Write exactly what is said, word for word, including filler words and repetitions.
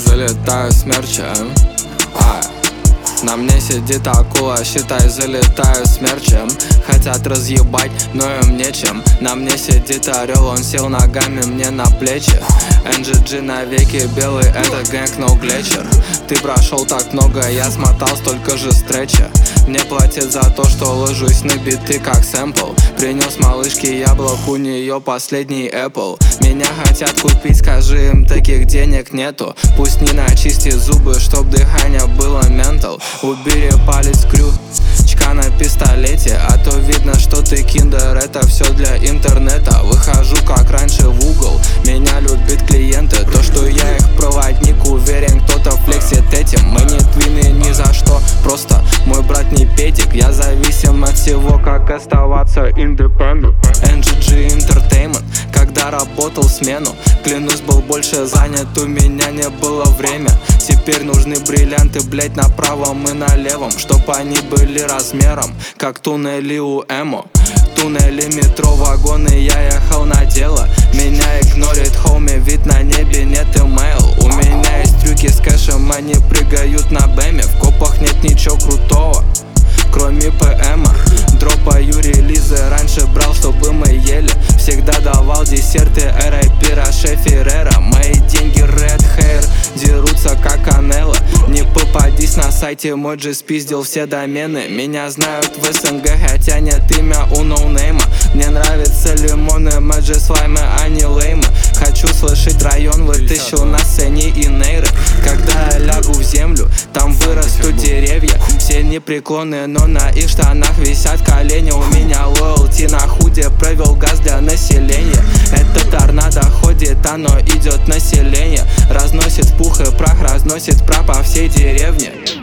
Залетаю смерчем, а на мне сидит акула, считай, залетаю смерчем. Хотят разъебать, но им нечем. На мне сидит орел, он сел ногами мне на плечи. эн джи джи навеки белый, это гэнг no глетчер. Ты прошел так много, я смотал столько же стреча. Мне платят за то, что ложусь на биты как сэмпл. Принес малышке яблок, у нее последний Apple. Меня хотят купить, скажи им, таких денег нету. Пусть не начисти зубы, чтоб дыхание было ментал. Убери палец крючка на пистолете, а то видно, что ты киндер, это все для интернета. Выхожу как раньше в угол, меня любят клиенты. То, что я их проводник, уверен, кто-то флексит этим. Мы не твины ни за что, просто мой брат не педик. Я зависим от всего, как оставаться independent. эн джи джи Entertainment, когда работал смену, клянусь, был больше занят, у меня не было время. Теперь нужны бриллианты, блять, на правом и на левом, чтоб они были размером, как туннели у эмо. Туннели, метро, вагоны, я ехал на дело. Меня игнорит хоми, вид на небе, нет имейл. У меня есть трюки с кэшем, они прыгают на бэме. В копах нет ничего крутого, кроме ПМа. Дропаю релизы, раньше брал, чтобы мы ели. Всегда давал десерты, эр ай пи Роше Феррера. Мои деньги Red Hair, дерутся как Канело. Не попадись на сайте, мой джи спиздил все домены. Меня знают в эс эн гэ, хотя нет имя у ноунейма. Мне нравятся лимоны, мэджи слаймы, а не леймы. Хочу слышать район, вытащил на сцене и нейры. Когда я лягу в землю, там вырастут деревья. Все непреклонные, но на их штанах висят колени. У меня лоялти на худе, провел газ для населения. Это торнадо ходит, оно идет население. Разносит пух и прах, разносит прах по всей деревне.